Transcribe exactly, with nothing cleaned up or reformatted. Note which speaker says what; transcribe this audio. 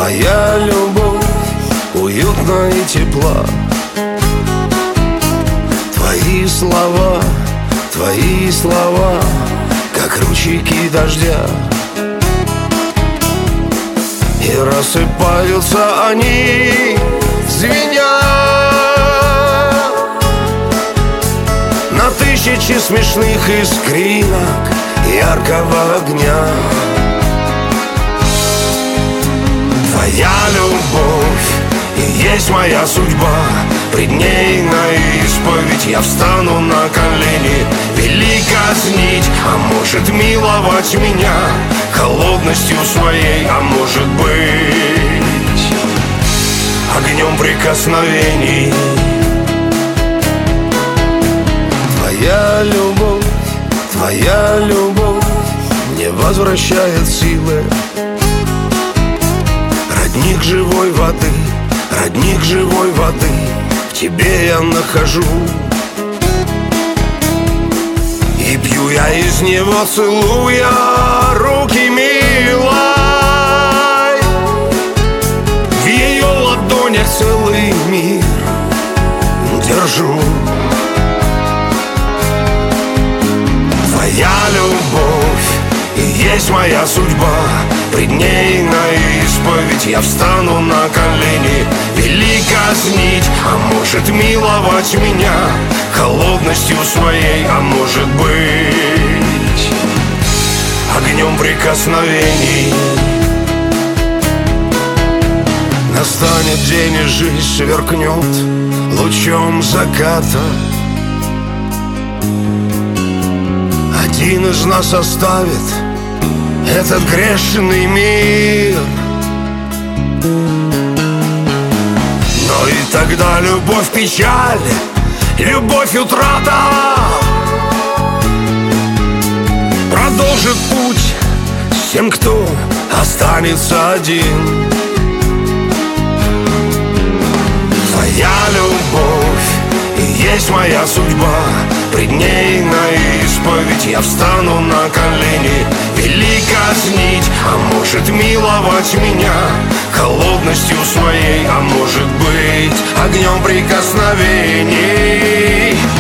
Speaker 1: твоя любовь уютна и тепла. Твои слова, твои слова, как ручейки дождя, и рассыпаются они, звеня на тысячи смешных искринок яркого огня. Твоя любовь и есть моя судьба, пред ней на исповедь я встану на колени. Вели казнить, а может миловать меня холодностью своей, а может быть огнем прикосновений. Твоя любовь, твоя любовь мне возвращает силы. Родник живой воды, родник живой воды, в тебе я нахожу. И пью я из него, целуя руки милой. В ее ладонях целый мир держу. Твоя любовь и есть моя судьба, пред ней на исповедь я встану на колени. Вели казнить, а может миловать меня холодностью своей, а может быть огнем прикосновений. Настанет день, и жизнь сверкнет лучом заката. Один из нас оставит этот грешный мир. Но и тогда любовь печаль, любовь утрата продолжит путь с тем, кто останется один. Твоя любовь и есть моя судьба, пред ней на исповедь я встану на колени. Вели казнить, а может миловать меня холодностью своей, а может быть огнем прикосновений.